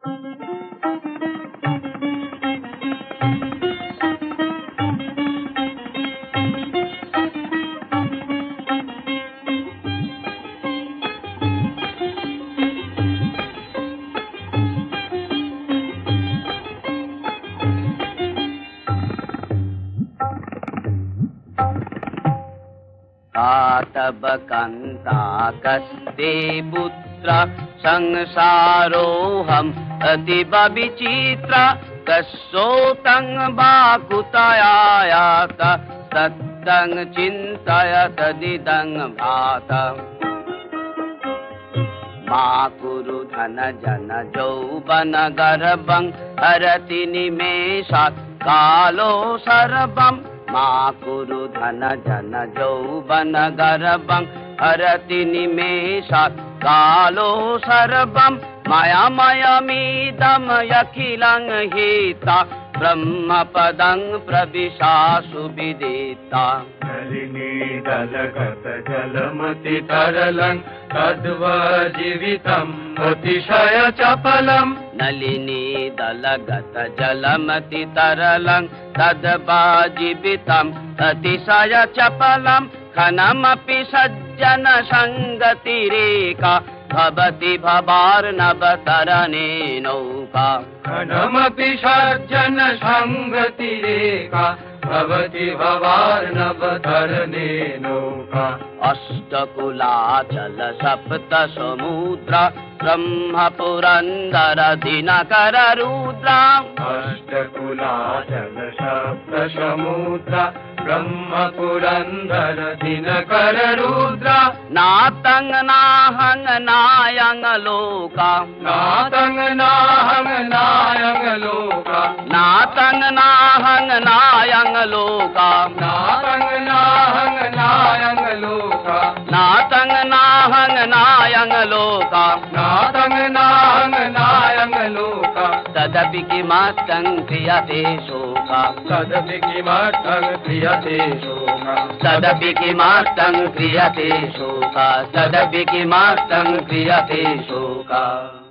तब कंता कस्ते पुत्र संसारोऽहम् अतीव विचित्र कस्योतं बाकुतयायात तत्तं चिन्तयत दिदं भात मा कुरु धन जन यौवन गर्भं हरति निमेषात् कालो सर्वम् मा कुरु धन जन यौवन गर्भं हरति निमेषात् कालो सर्वं मायामयमिदं यखिलं हिता ब्रह्मपदं प्रविशासु विदिता नलिनी दलगत जलमति तरलं तद्वजीवितम् अतिशय चपलम् नलिनी दलगत जलमति तरलं तद्वजीवितम् अतिशय चपलम् खनमपि सज्जन संगतिरेका भवति भवार्णवतरणे नौका खनमपि सज्जन संगतिरेका भवति भवार्णवतरणे नौका अष्टकुलाचल सप्त समुद्र ब्रह्म पुरंदर दिनकर रुद्र अष्टकुलाचल सप्त समुद्र ब्रह्म पुरंदर दिनकर रुद्र नातं नाहं नायं लोका नातं नाहं नायं लोका नातं नाहं नायं लोका नातं नाहं नायं लोका नातं नाहं नायं लोका नातं नाहं नायं लोका तदपि किमर्थं क्रियते शोका तदपि किमर्थं क्रियते शोका तदपि किमर्थं क्रियते शोका तदपि किमर्थं क्रियते शोका।